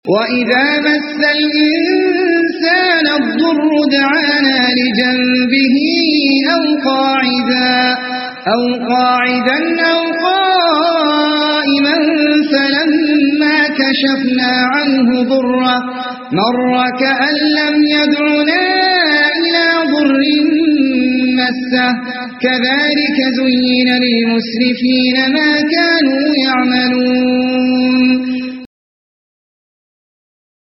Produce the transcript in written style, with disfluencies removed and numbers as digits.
وإذا مس الإنسان الضر دعانا لجنبه أو قاعدا أو قائما فلما كشفنا عنه ضره مر كأن لم يدعنا إلى ضر مسه كذلك زين للمسرفين ما كانوا يعملون